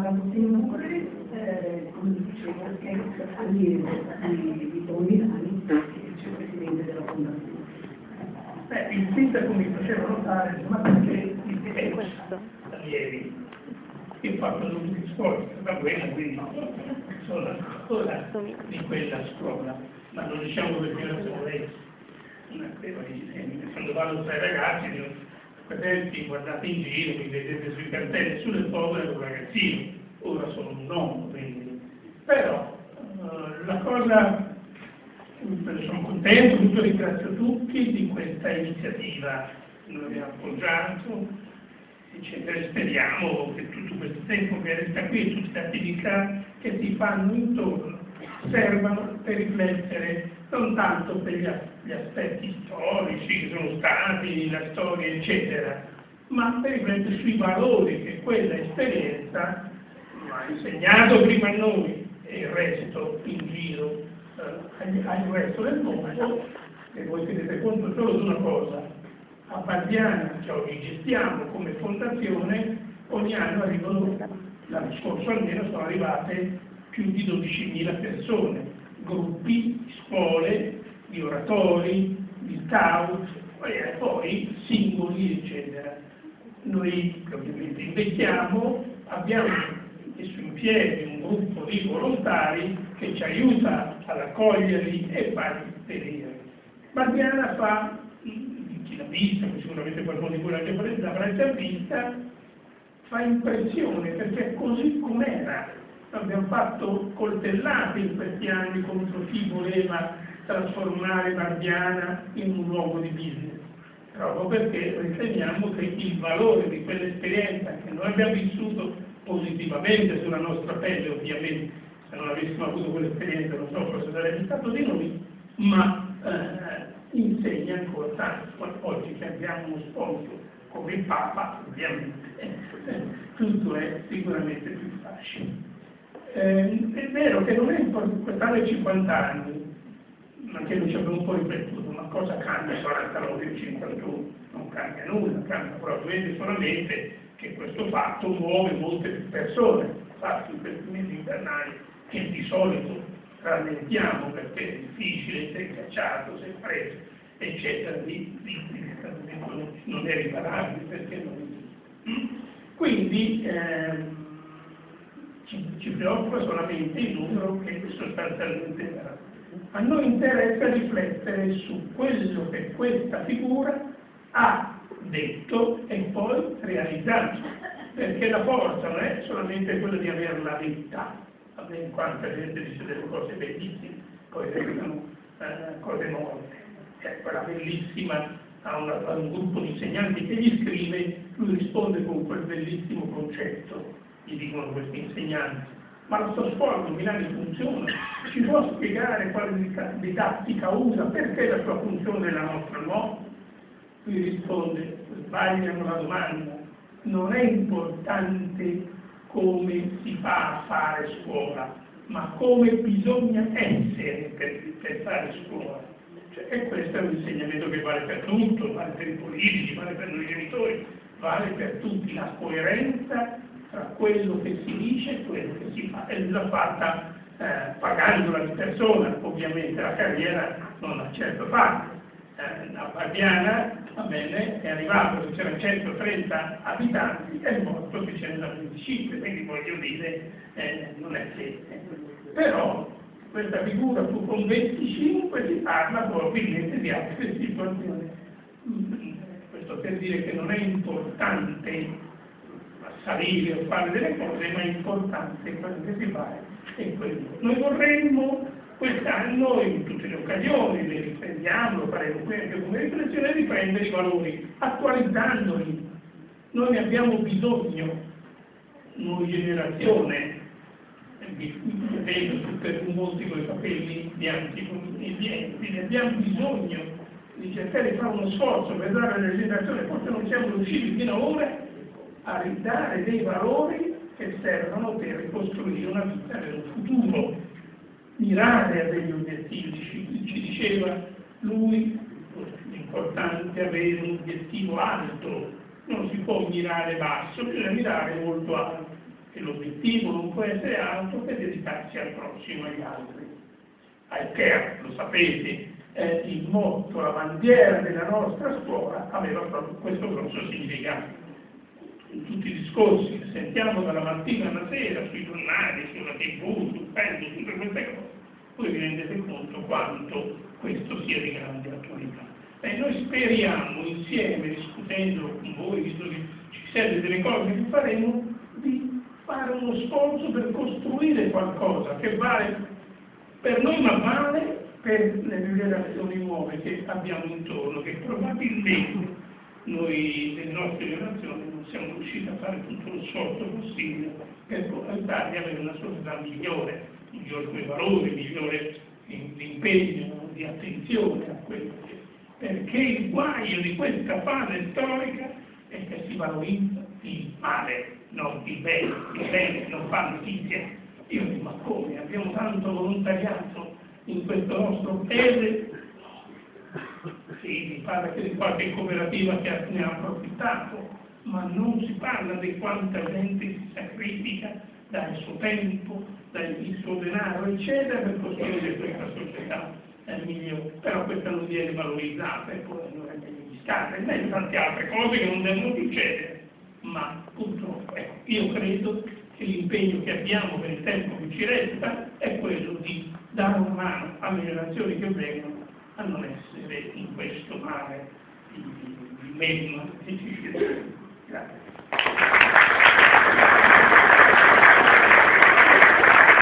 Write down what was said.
sempre, come dicevo, è allievo di Don Milani, che è il presidente della fondazione. Il sindaco mi faceva notare, ma perché il allievi, io ho fatto l'ultimo scuola, da quella, quindi sono ancora di quella scuola, ma non diciamo perché non sono lei. Quando vado tra i ragazzi, dico, fratelli, guardate in giro, mi vedete sui cartelli, sulle povere ero un ragazzino, ora sono un nonno, quindi. Però la cosa, sono contento, tutto ringrazio tutti di questa iniziativa, noi abbiamo appoggiato, eccetera, speriamo che tutto questo tempo che resta qui e tutte le attività che si fanno intorno servano per riflettere non tanto per gli aspetti storici che sono stati, la storia, eccetera, ma per riflettere sui valori che quella esperienza ha insegnato prima a noi e il resto in giro al resto del mondo. E voi tenete conto solo di una cosa: a Barbiana, che oggi gestiamo come fondazione, ogni anno arrivano, l'anno scorso almeno sono arrivate più di 12.000 persone, gruppi, scuole, di oratori, di scout, e poi singoli, eccetera. Noi ovviamente investiamo, abbiamo messo in piedi un gruppo di volontari che ci aiuta ad accoglierli e farli vedere. Barbiana fa, chi l'ha vista, sicuramente qualcuno di voi l'avrà già vista, fa impressione perché è così com'era. Abbiamo fatto coltellate in questi anni contro chi voleva trasformare Barbiana in un luogo di business, proprio perché riteniamo che il valore di quell'esperienza che noi abbiamo vissuto positivamente sulla nostra pelle, ovviamente, se non avessimo avuto quell'esperienza non so cosa sarebbe stato di noi, ma insegna ancora tanto. Oggi che abbiamo uno sponsor come il Papa, ovviamente, tutto è sicuramente più facile. È vero che non è importante, quest'anno è 50 anni, anche noi ci abbiamo un po' riflettuto, ma cosa cambia 49 o 51? Non cambia nulla, cambia probabilmente solamente che questo fatto muove molte più persone. Infatti in questi mesi invernali, che di solito rallentiamo perché è difficile, sei cacciato, sei preso, eccetera, non è riparabile perché non esiste. Quindi ci preoccupa solamente il numero che sostanzialmente verrà. A noi interessa riflettere su quello che questa figura ha detto e poi realizzato, perché la forza non è solamente quella di averla detta, in quanta gente dice delle cose bellissime, poi restano cose morte. Quella bellissima a un gruppo di insegnanti che gli scrive, lui risponde con quel bellissimo concetto, gli dicono questi insegnanti. Ma la sua scuola a Milano funziona, ci può spiegare quale didattica usa, perché la sua funzione è la nostra no? Lui risponde, sbagliano la domanda, non è importante come si fa a fare scuola, ma come bisogna essere per fare scuola. E questo è un insegnamento che vale per tutto, vale per i politici, vale per noi genitori, vale per tutti, la coerenza tra quello che si dice e quello che si fa, e l'ha fatta pagandola di persona, ovviamente la carriera non l'ha certo fatta. A Barbiana, va bene, è arrivato che c'erano 130 abitanti, è morto che c'erano 25, quindi voglio dire, non è che. Però questa figura fu con 25, si parla probabilmente di altre situazioni. Questo per dire che non è importante salire o fare delle cose, ma è importante quello che si fa e quello. Noi vorremmo quest'anno, in tutte le occasioni, le riprendiamo, lo faremo qui anche come riflessione, riprendere i valori, attualizzandoli. Noi ne abbiamo bisogno, noi generazione, vedo tutte molti con i capelli bianchi e bianchi, quindi abbiamo bisogno di cercare di fare uno sforzo per dare alle generazioni, forse non siamo riusciti fino ad ora a ridare dei valori che servono per ricostruire una vita nel futuro, mirare a degli obiettivi. Ci diceva lui, è importante avere un obiettivo alto, non si può mirare basso, bisogna mirare molto alto. e l'obiettivo non può essere altro che dedicarsi al prossimo e agli altri. Alker, lo sapete, è il motto, la bandiera della nostra scuola, aveva proprio questo grosso significato. In tutti i discorsi che sentiamo dalla mattina alla sera, sui giornali, sulla TV, sul Facebook, tutte queste cose, voi vi rendete conto quanto questo sia di grande attualità. E noi speriamo insieme, discutendo con voi, visto che ci siete delle cose che faremo, di fare uno sforzo per costruire qualcosa che vale per noi, ma vale per le generazioni nuove che abbiamo intorno, che probabilmente noi, le nostre generazioni, non siamo riusciti a fare tutto lo sforzo possibile per aiutarli ad avere una società migliore come valori, migliore di impegno, di attenzione a quello che... Perché il guaio di questa fase storica è che si valorizza il male, non il bene non fa notizia. Io dico, ma come? Abbiamo tanto volontariato in questo nostro paese? Sì, si parla che di qualche cooperativa che ne ha approfittato, ma non si parla di quanta gente si sacrifica dal suo tempo, dal suo denaro, eccetera, per costruire questa società migliore. Però questa non viene valorizzata e poi non è meglio e meglio tante altre cose che non devono succedere. Ma purtroppo, ecco, io credo che l'impegno che abbiamo per il tempo che ci resta è quello di dare una mano alle generazioni che vengono a non essere in questo mare di melma che ci circonda. Grazie.